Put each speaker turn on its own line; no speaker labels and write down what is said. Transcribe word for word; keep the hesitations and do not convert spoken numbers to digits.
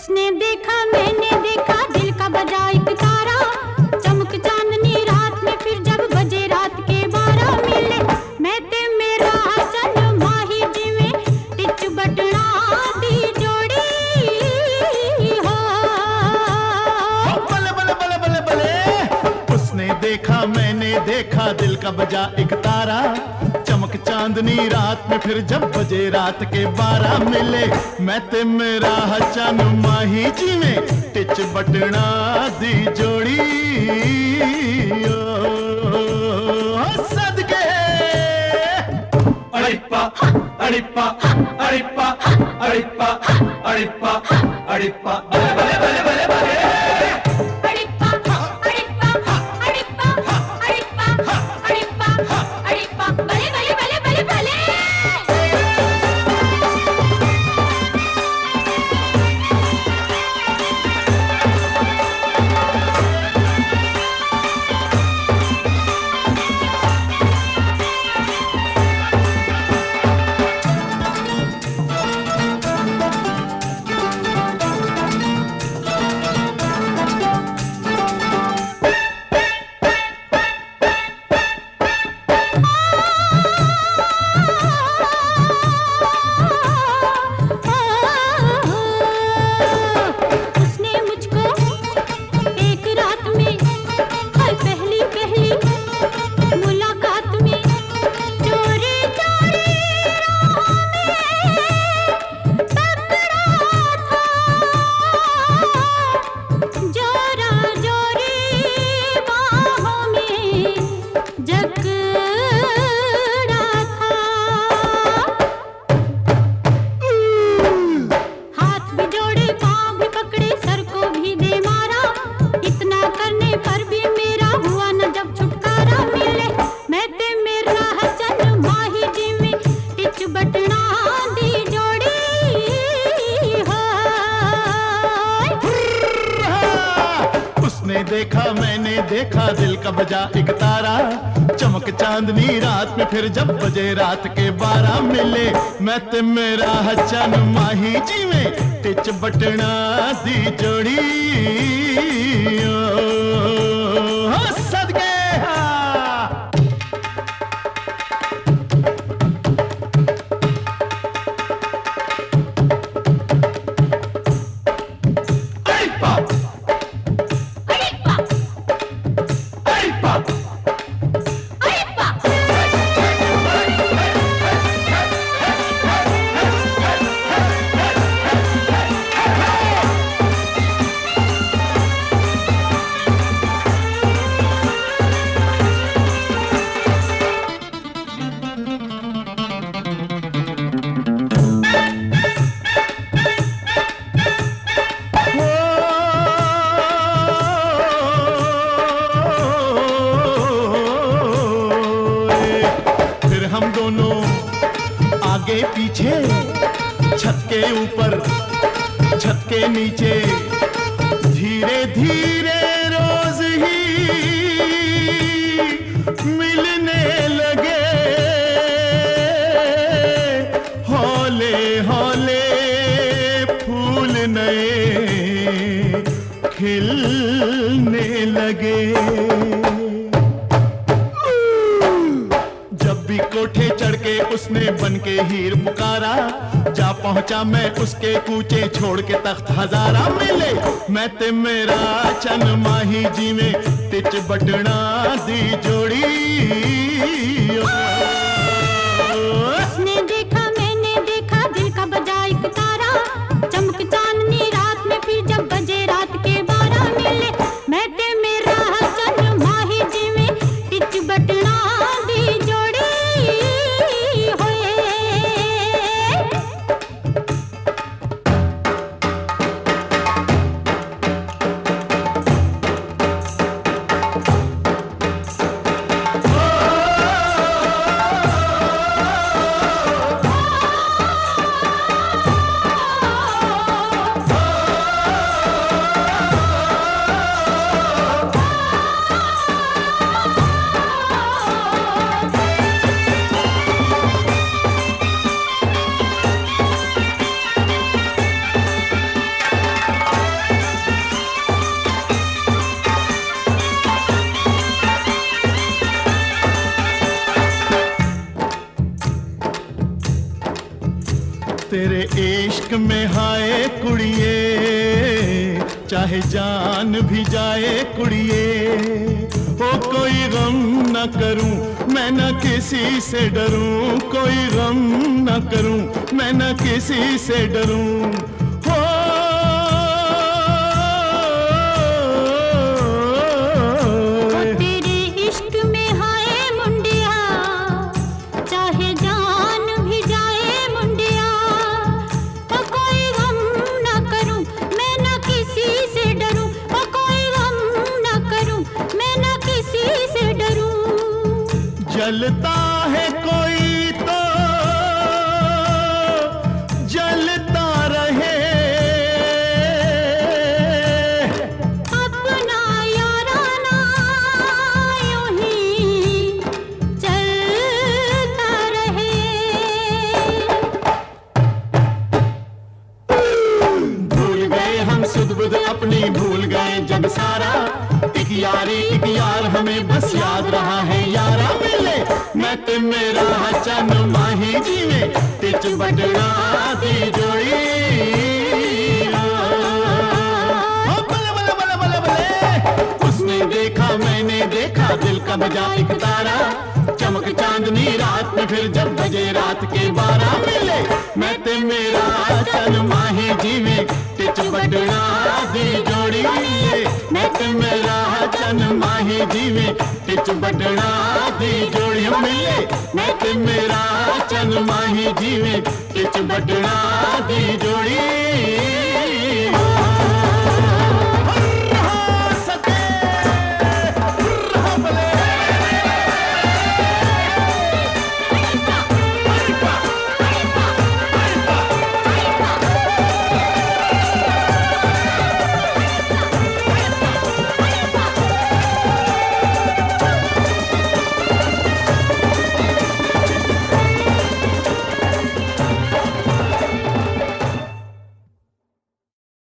उसने देखा मैंने देखा दिल का बजा एक तारा, चमक चांदनी रात में फिर जब बजे रात के बारह मिले मैं ते मेरा चन माही जिਵੇਂ टिच बटना दी जोड़ी हो।
बले बले बले बले बले उसने देखा मैंने देखा दिल का बजा एक तारा, चमक चांदनी रात में फिर जब बजे रात के बारह मिले मैं ते मेरा चन माही जिਵੇਂ टिच बटना दी जोड़ी ओ, सदके
अड़िप्पा अड़िप्पा अड़िप्पा अड़िप्पा अड़िप्पा अड़िप्पा बले बले बले बले बले
अड़िप्पा अड़िप्पा अड़िप्पा अड़िप्पा अड़िप्पा अड़िप्पा बले बले बले बले बले। उसने मुझको एक रात में हर पहली पहली मुलाकात में चोरी चोरी राहों में पकड़ा था, जोरा जोरी बाहों में जकड़ा था। हाथ भी जोड़े पाँव भी पकड़े सर को भी दे मारा, इतना करने पर भी मेरा हुआ न जब छुटकारा मिले मैं ते मेरा चन माही जिਵੇਂ टिच बटना दी जोड़ी हो।
उसने देखा मैंने देखा दिल का बजा एक तारा, चमक चांदनी रात में फिर जब बजे रात के बारह मिले मैं ते मेरा चन माही जिਵੇਂ टिच बटना दी जोड़ी ओ, सदके
अड़िप्पा
अड़िप्पा
अड़िप्पा
अड़िप्पा
फिर हम दोनों आगे पीछे छत के ऊपर छत के नीचे धीरे धीरे रोज ही मिलने लगे, हौले हौले फूल नए खिलने लगे। जब भी कोठे चढ़ के उसने बन के हीर पुकारा, जा पहुंचा मैं उसके कूचे छोड़ के तख्त हजारा मिले मैं ते मेरा चन माही जिਵੇਂ टिच बटना दी जोड़ी ओ,
उसने देखा मैंने देखा दिल का बजा एक तारा, चमक चांदनी रात में फिर जब बजे रात के बारह मिले मैं ते मेरा चन माही जिਵੇਂ टिच बटना दी जोड़ी होए।
ओ, इश्क में हाय कुड़िए, चाहे जान भी जाए कुड़िए, ओ कोई गम न करूं मैं न किसी से डरूं, कोई गम न करूं मैं न किसी से डरूं। हो
तेरे इश्क में हाय मुंडिया, चाहे जान भी जाए मुंडिया, ओ कोई गम न करूं मैं न किसी से डरूं, ओ कोई गम न करूं मैं न किसी से डरूं।
जलता है कोई तो जलता रहे,
अपना याराना यूं ही चलता रहे।
भूल गए हम सुध बुध अपनी, भूल गए जग सारा, एक यारी एक यार हमें बस याद रहा है यारा। मिले मैं ते मेरा चन माही जीवे, तिच बटना दी जोड़ी। ओ बले बले बले बले बले, उसने देखा मैंने देखा दिल का बजा एक तारा, चमक चांदनी रात में फिर जब बजे रात के बारह। मिले मैं ते मेरा चन माही जीवे, तिच बटना दी जोड़ी। मैं ते मेरा चन माही जीवे, तिच बटना दी जोड़ी। मिले मैं ते मेरा चन माही जीवे, तिच बटना दी जोड़ी।